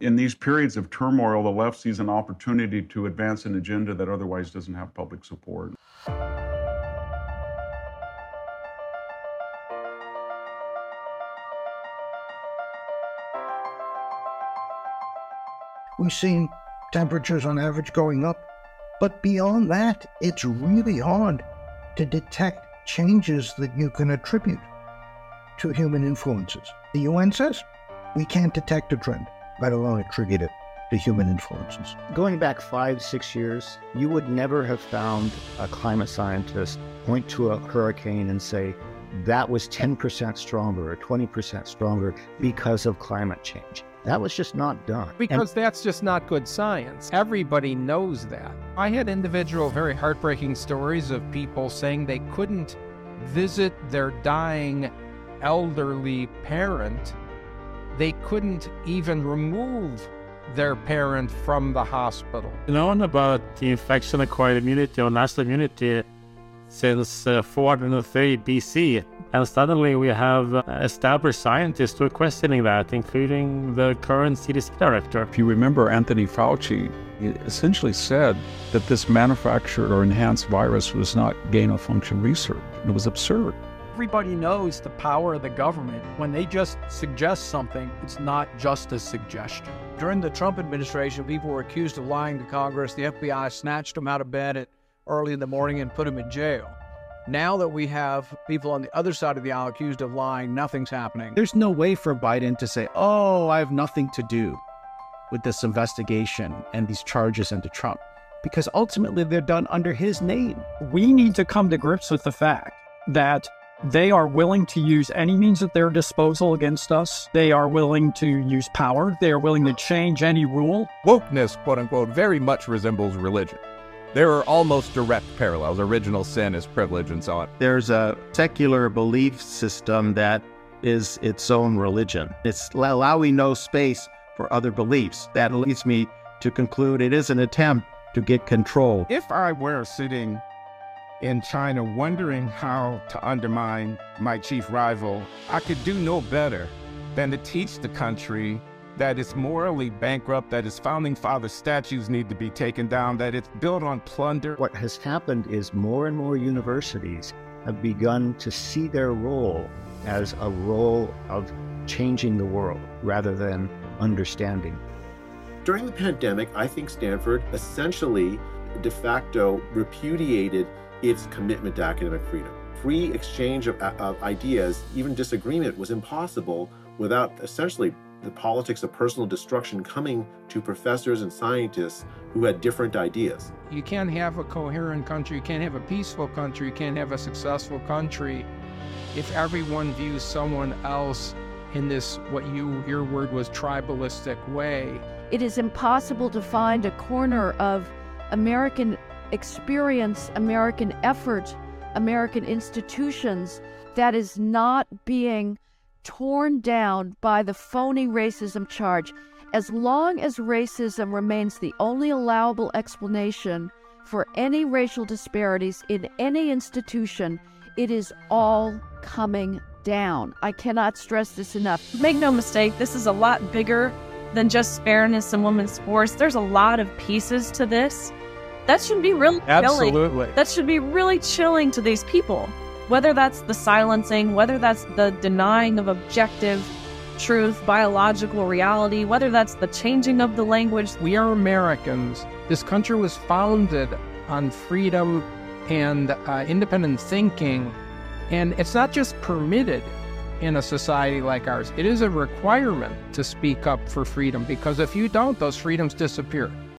In these periods of turmoil, the left sees an opportunity to advance an agenda that otherwise doesn't have public support. We've seen temperatures on average going up, but beyond that, it's really hard to detect changes that you can attribute to human influences. The UN says we can't detect a trend, let alone attribute it to human influences. Going back 5-6 years, you would never have found a climate scientist point to a hurricane and say, that was 10% stronger or 20% stronger because of climate change. That was just not done. Because that's just not good science. Everybody knows that. I had individual, very heartbreaking stories of people saying they couldn't visit their dying elderly parent. They couldn't even remove their parent from the hospital. Known about the infection-acquired immunity or natural immunity since 430 BC, and suddenly we have established scientists who are questioning that, including the current CDC director. If you remember, Anthony Fauci essentially said that this manufactured or enhanced virus was not gain-of-function research. It was absurd. Everybody knows the power of the government. When they just suggest something, it's not just a suggestion. During the Trump administration, people were accused of lying to Congress. The FBI snatched them out of bed early in the morning and put them in jail. Now that we have people on the other side of the aisle accused of lying, nothing's happening. There's no way for Biden to say, oh, I have nothing to do with this investigation and these charges into Trump, because ultimately they're done under his name. We need to come to grips with the fact that they are willing to use any means at their disposal against us. They are willing to use power. They are willing to change any rule. Wokeness, quote unquote, very much resembles religion. There are almost direct parallels. Original sin is privilege and so on. There's a secular belief system that is its own religion. It's allowing no space for other beliefs. That leads me to conclude it is an attempt to get control. If I were sitting in China wondering how to undermine my chief rival, I could do no better than to teach the country that it's morally bankrupt, that its founding father statues need to be taken down, that it's built on plunder. What has happened is more and more universities have begun to see their role as a role of changing the world rather than understanding. During the pandemic, I think Stanford essentially de facto repudiated its commitment to academic freedom. Free exchange of ideas, even disagreement, was impossible without essentially the politics of personal destruction coming to professors and scientists who had different ideas. You can't have a coherent country, you can't have a peaceful country, you can't have a successful country if everyone views someone else in this, what your word was, tribalistic way. It is impossible to find a corner of American experience, American effort, American institutions that is not being torn down by the phony racism charge. As long as racism remains the only allowable explanation for any racial disparities in any institution, it is all coming down. I cannot stress this enough. Make no mistake, this is a lot bigger than just fairness in women's sports. There's a lot of pieces to this. That should be really chilling. That should be really chilling to these people. Whether that's the silencing, whether that's the denying of objective truth, biological reality, whether that's the changing of the language. We are Americans. This country was founded on freedom and independent thinking. And it's not just permitted in a society like ours. It is a requirement to speak up for freedom, because if you don't, those freedoms disappear.